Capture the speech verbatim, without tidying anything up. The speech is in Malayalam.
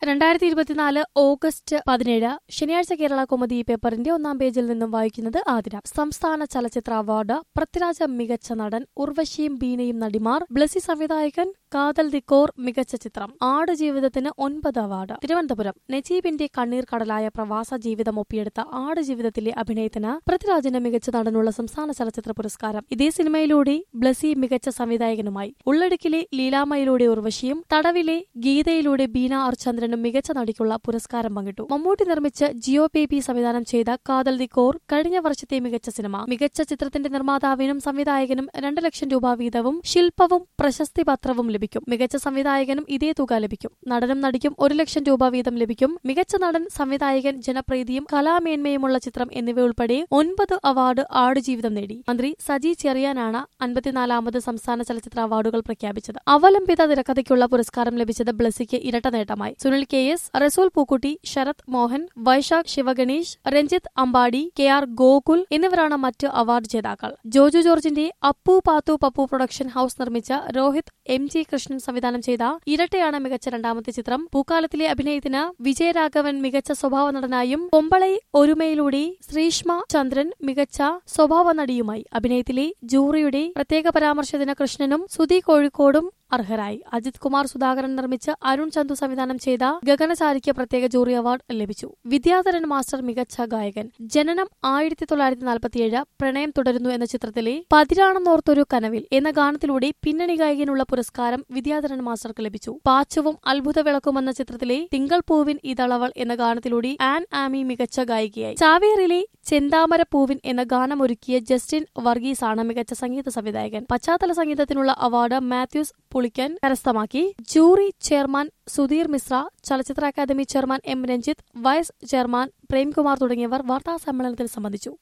രണ്ടായിരത്തി ഇരുപത്തിനാല് ഓഗസ്റ്റ് പതിനേഴ് ശനിയാഴ്ച കേരള കൗമുദി പേപ്പറിന്റെ ഒന്നാം പേജിൽ നിന്നും വായിക്കുന്നത് ആതിര. സംസ്ഥാന ചലച്ചിത്ര അവാർഡ് പൃഥ്വിരാജ മികച്ച നടൻ, ഉർവശിയും ബീനയും നടിമാർ, ബ്ലസി സംവിധായകൻ, കാതൽ ദിക്കോർ മികച്ച ചിത്രം. ആടുജീവിതത്തിന് ഒൻപത് അവാർഡ്. തിരുവനന്തപുരം നജീബിന്റെ കണ്ണീർ കടലായ പ്രവാസ ജീവിതം ഒപ്പിയെടുത്ത ആടുജീവിതത്തിലെ അഭിനയത്തിന് പൃഥ്വിരാജിന് മികച്ച നടനുള്ള സംസ്ഥാന ചലച്ചിത്ര പുരസ്കാരം. ഇതേ സിനിമയിലൂടെ ബ്ലസി മികച്ച സംവിധായകനുമായി. ഉള്ളടുക്കിലെ ലീലാമയിലൂടെ ഉർവശിയും തടവിലെ ഗീതയിലൂടെ ബീന ആർ ചന്ദ്രനും മികച്ച നടിക്കുള്ള പുരസ്കാരം പങ്കിട്ടു. മമ്മൂട്ടി നിർമ്മിച്ച് ജിയോ ബേബി സംവിധാനം ചെയ്ത കാതൽ ദിക്കോർ കഴിഞ്ഞ വർഷത്തെ മികച്ച സിനിമ. മികച്ച ചിത്രത്തിന്റെ നിർമ്മാതാവിനും സംവിധായകനും രണ്ട് ലക്ഷം രൂപ വീതവും ശില്പവും പ്രശസ്തി പത്രവും ലഭിക്കും. മികച്ച സംവിധായകനും ഇതേ തുക ലഭിക്കും. നടനും നടിക്കും ഒരു ലക്ഷം രൂപ വീതം ലഭിക്കും. മികച്ച നടൻ, സംവിധായകൻ, ജനപ്രീതിയും കലാമേന്മയുമുള്ള ചിത്രം എന്നിവയുൾപ്പെടെ ഒൻപത് അവാർഡ് ആടുജീവിതം നേടി. മന്ത്രി സജി ചെറിയാനാണ് അൻപത്തിനാലാമത് സംസ്ഥാന ചലച്ചിത്ര അവാർഡുകൾ പ്രഖ്യാപിച്ചത്. അവലംബിത തിരക്കഥയ്ക്കുള്ള പുരസ്കാരം ലഭിച്ചത് ബ്ലസിക്ക് ഇരട്ട നേട്ടമായി. Sunil K S, Rasool Pookutty, Sarath Mohan, Vaisakh Sivaganesh, Ranjith Ambadi, K R Gokul എന്നിവരാണ് മറ്റ് അവാർഡ് ജേതാക്കൾ. ജോജു ജോർജിന്റെ അപ്പു പാത്തു പപ്പു പ്രൊഡക്ഷൻ ഹൌസ് നിർമ്മിച്ച രോഹിത് എം ജി കൃഷ്ണൻ സംവിധാനം ചെയ്ത ഇരട്ടയാണ് മികച്ച രണ്ടാമത്തെ ചിത്രം. പൂക്കാലത്തിലെ അഭിനയത്തിന് വിജയരാഘവൻ മികച്ച സ്വഭാവ നടനായും കൊമ്പളൈ ഒരുമയിലൂടെ ശ്രീഷ്മ ചന്ദ്രൻ മികച്ച സ്വഭാവ നടിയുമായി. അഭിനയത്തിലെ ജൂറിയുടെ പ്രത്യേക പരാമർശത്തിന് കൃഷ്ണനും സുധി കോഴിക്കോടും അർഹരായി. അജിത് കുമാർ സുധാകരൻ നിർമ്മിച്ച് അരുൺ ചന്തു സംവിധാനം ചെയ്ത ഗഗനചാരിക്ക് പ്രത്യേക ജൂറി അവാർഡ് ലഭിച്ചു. വിദ്യാധരൻ മാസ്റ്റർ മികച്ച ഗായകൻ. ജനനം ആയിരത്തി തൊള്ളായിരത്തി നാൽപ്പത്തിയേഴ്, പ്രണയം തുടരുന്നു എന്ന ചിത്രത്തിലെ പതിരാണെന്നോർത്തൊരു കനവിൽ എന്ന ഗാനത്തിലൂടെ പിന്നണി ഗായകനുള്ള പുരസ്കാരം വിദ്യാധരൻ മാസ്റ്റർക്ക് ലഭിച്ചു. പാച്ചുവും അത്ഭുത വിളക്കും എന്ന ചിത്രത്തിലെ തിങ്കൾ പൂവിൻ ഇതളവൾ എന്ന ഗാനത്തിലൂടെ ആൻ ആമി മികച്ച ഗായികയായി. ചാവേറിലെ ചെന്താമര പൂവിൻ എന്ന ഗാനമൊരുക്കിയ ജസ്റ്റിൻ വർഗീസ് ആണ് മികച്ച സംഗീത സംവിധായകൻ. പശ്ചാത്തല സംഗീതത്തിനുള്ള അവാർഡ് മാത്യൂസ് പുളിക്കൻ കരസ്ഥമാക്കി. ജൂറി ചെയർമാൻ സുധീർ മിശ്ര, ചലച്ചിത്ര academy chairman M Ranjith, vice chairman Premkumar തുടങ്ങിയവർ വാർത്താസമ്മേളനത്തിൽ സംബന്ധിച്ചു.